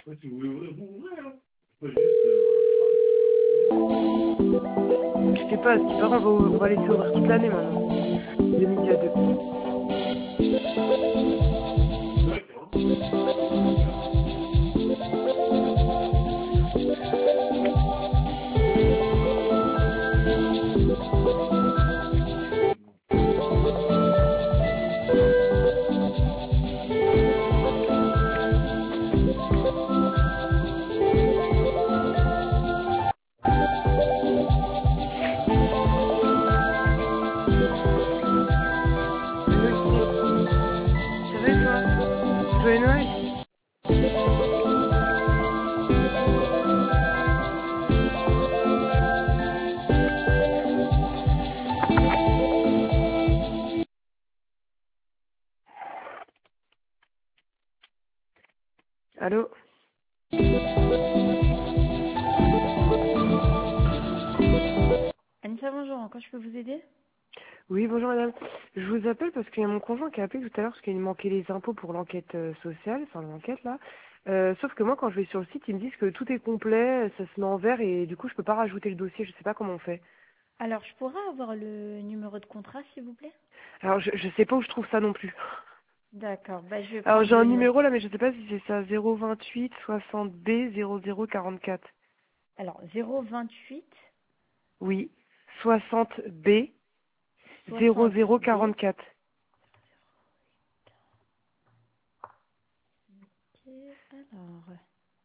Ouais, si vous voulez ouvrir, vous ouvrez, hein. Je sais pas, ce qui paraît, on va laisser ouvrir toute l'année maintenant. De midi à 2. D'accord. Nous aussi. Ça va et toi? Joyeux Noël? Allô? Anissa, bonjour, en quoi je peux vous aider? Oui, bonjour madame. Je vous appelle parce qu'il y a mon conjoint qui a appelé tout à l'heure parce qu'il manquait les impôts pour l'enquête sociale, enfin l'enquête là. Sauf que moi quand je vais sur le site, ils me disent que tout est complet, ça se met en vert et du coup je peux pas rajouter le dossier, je sais pas comment on fait. Alors, je pourrais avoir le numéro de contrat, s'il vous plaît? Alors je sais pas où je trouve ça non plus. D'accord, bah, je vais Alors prendre j'ai un le nom. numéro là mais je sais pas si c'est ça, 028 60B 0044. Alors, 028 Oui, 60B 60D. 0044. Ok, alors.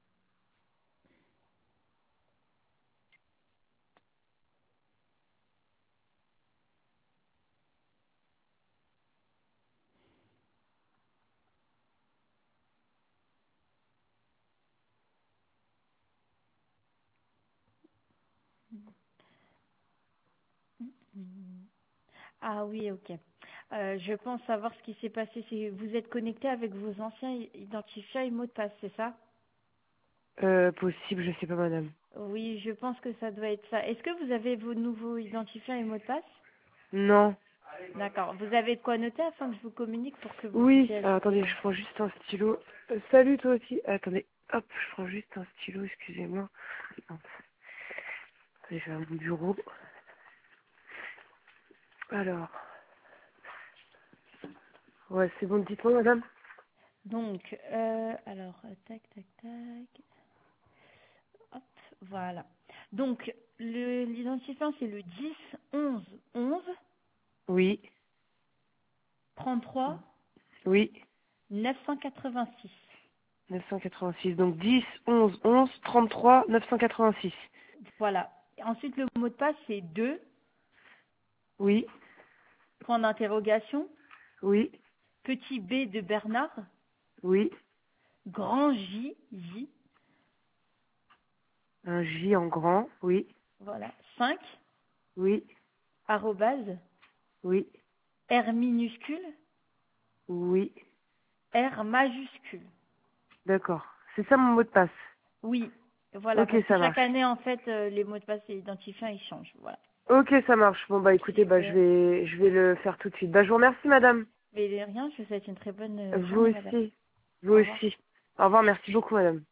Hmm. Ah oui, ok. Je pense savoir ce qui s'est passé. Vous êtes connecté avec vos anciens identifiants et mots de passe, c'est ça? Possible, je sais pas madame. Oui, je pense que ça doit être ça. Est-ce que vous avez vos nouveaux identifiants et mots de passe? Non. D'accord. Vous avez de quoi noter afin que je vous communique pour que vous Oui, puissiez alors, ajouter. attendez, je prends juste un stylo. Salut toi aussi. Attendez, hop, je prends juste un stylo, excusez-moi. Hop. Attendez, je vais à mon bureau. Alors, ouais, c'est bon, dites-moi madame. Donc, alors, tac, tac, tac. Hop, voilà. Donc, l'identifiant, c'est le 10 11 11 Oui, 33 oui, 986. 986. Donc 10, 11, 11, 33, 986. Voilà. Ensuite, le mot de passe, c'est 2, Oui, point d'interrogation, oui, petit b de Bernard, oui. grand J, J, Un J en grand, oui, voilà, 5, oui, arrobase, oui, R minuscule, oui. R majuscule. D'accord. C'est ça mon mot de passe. Oui, voilà, Ok, parce que ça chaque marche. année, en fait, les mots de passe et identifiants, ils changent. Voilà. Ok, ça marche. Bon bah écoutez, bah Super. je vais le faire tout de suite. Bah je vous remercie madame. Mais de rien, je vous souhaite une très bonne Vous journée, madame. aussi. Vous Au revoir. aussi. Au revoir, merci beaucoup, madame.